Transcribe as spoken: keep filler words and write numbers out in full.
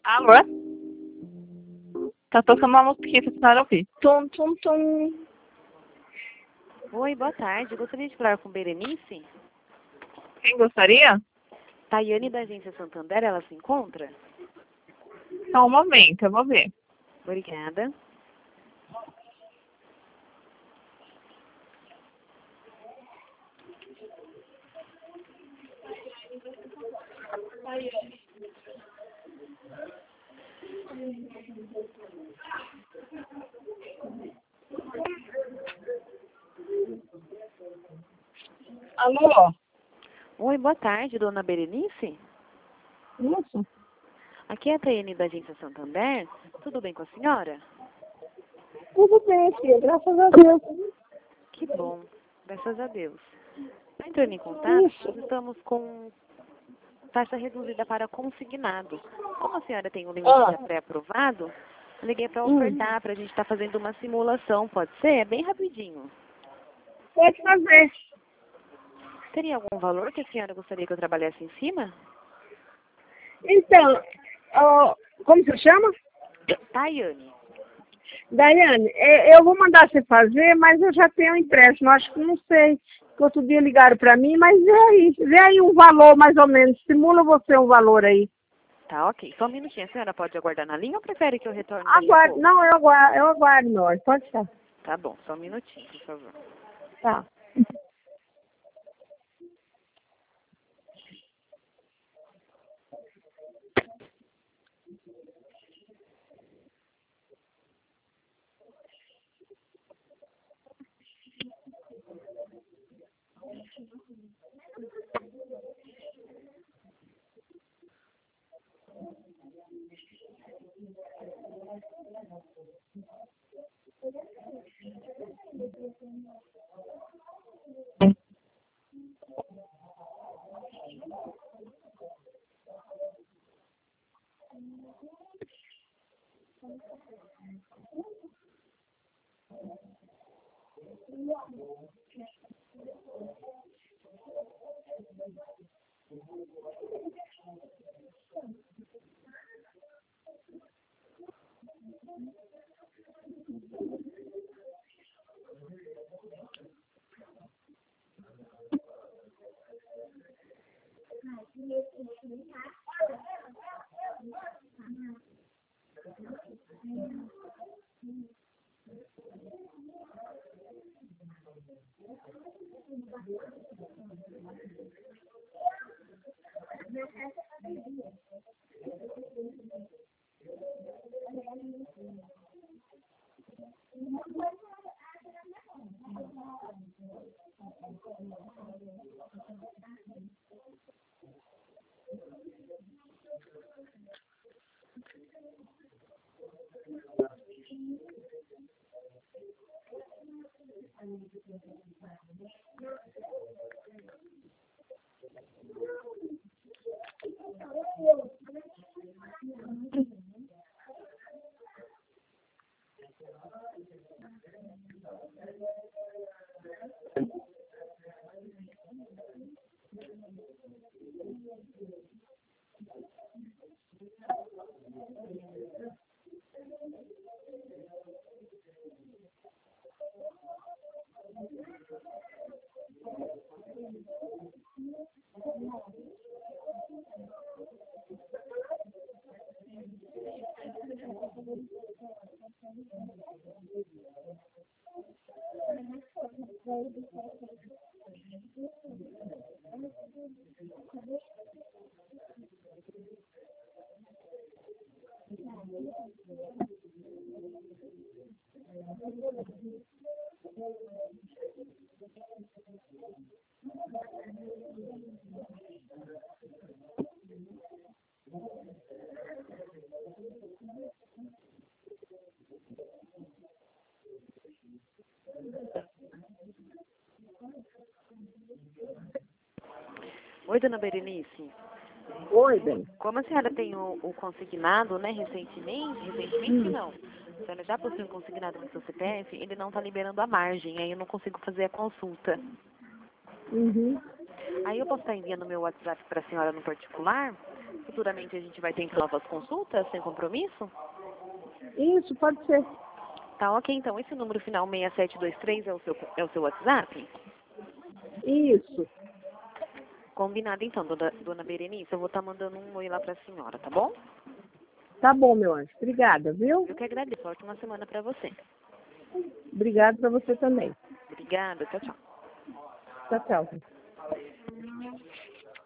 Alô? Tá tocando uma musiquinha pra senhora ouvir. Tum, tum, tum. Oi, boa tarde. Gostaria de falar com Berenice? Quem gostaria? Tayane da Agência Santander, ela se encontra? Só um momento, eu vou ver. Obrigada. Alô? Oi, boa tarde, dona Berenice? Isso? Aqui é a Tayane da Agência Santander. Tudo bem com a senhora? Tudo bem, filha, graças a Deus. Que bom, graças a Deus. Entrando em contato, Isso. nós estamos com taxa reduzida para consignado. Como a senhora tem um limite Ah. já pré-aprovado, eu liguei para Hum. ofertar, para a gente estar fazendo uma simulação, pode ser? É bem rapidinho. Pode fazer. Teria algum valor que a senhora gostaria que eu trabalhasse em cima? Então, ó, como você chama? Tayane. Daiane, é, eu vou mandar você fazer, mas eu já tenho um empréstimo, acho que não sei, que outro dia ligaram para mim, mas vê aí, vê aí um valor mais ou menos, simula você um valor aí. Tá, ok. Só um minutinho. A senhora pode aguardar na linha ou prefere que eu retorne daqui a Aguardo, pouco? não, eu aguardo, eu aguardo, nós, pode estar. Tá bom, só um minutinho, por favor. Tá. Oi, dona Berenice. Oi, bem. Como a senhora tem o, o consignado, né, recentemente, recentemente não. A senhora já possui um consignado no seu C P F, ele não está liberando a margem, aí eu não consigo fazer a consulta. Uhum. Aí eu posso estar enviando meu WhatsApp para a senhora no particular? futuramente a gente vai ter então novas consultas, sem compromisso? Isso, pode ser. Tá ok, então. Esse número final seis sete dois três é o seu, é o seu WhatsApp? Isso. Combinado então, dona, dona Berenice. Eu vou estar mandando um oi lá pra senhora, tá bom? Tá bom, meu anjo. Obrigada, viu? Eu que agradeço. Ótima semana pra você. Obrigada para você também. Obrigada. Tchau, tchau. Tchau, tchau.